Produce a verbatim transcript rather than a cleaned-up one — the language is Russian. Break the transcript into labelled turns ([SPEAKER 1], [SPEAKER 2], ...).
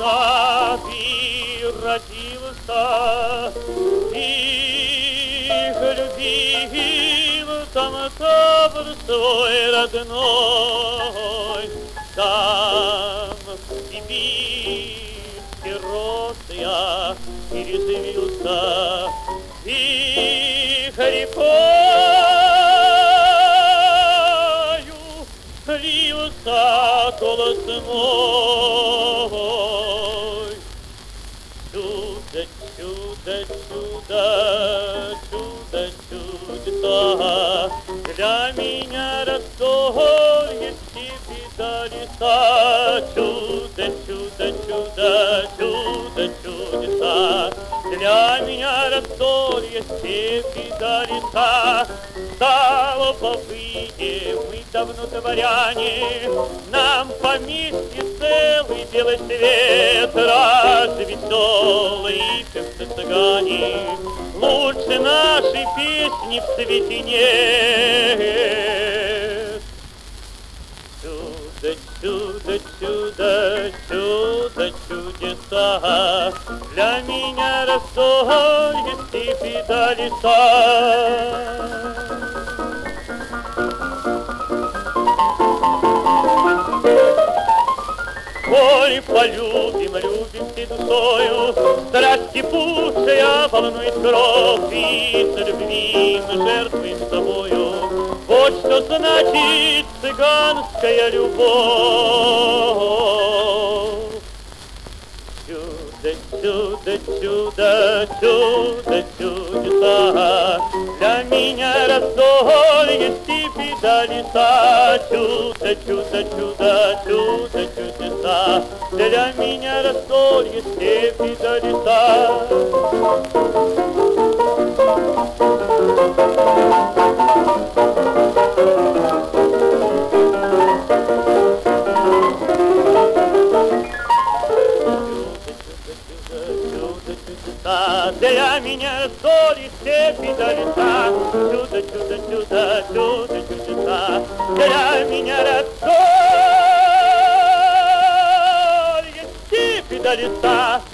[SPEAKER 1] Саби родился, их любил там табор свой родной, там в Сибирь сирот я переживился, их рекою лился голос мой. Чудо, чудо, чудо, чудо, чудеса, для меня раздолье степи до леса. Чудо, чудо, чудо, чудо, чудеса, для меня раздолье степи до леса. Стало повыйде, мы давно дворяне, нам поместье целый белый свет, разве веселые певцы цыгане, лучше нашей песни в свете нет. Чудо, чудо, чудо, чудо, чудеса, для меня раздолье степи до леса. Ой, полюбим, любим всей душою, страсть кипучая волнует кровь, и с любви мы жертвуем собою. Вот что значит цыганская любовь. Чудо, чудо, чудо, чудо, чудеса, для меня раздолье степи до леса. Чудо, чудо, чудо, чудо, чудеса, для меня раздолье степи до леса. Для меня соли степи до леса, чудо, чудо, чудо, чудо, чудеса, для меня раздолье степи до леса.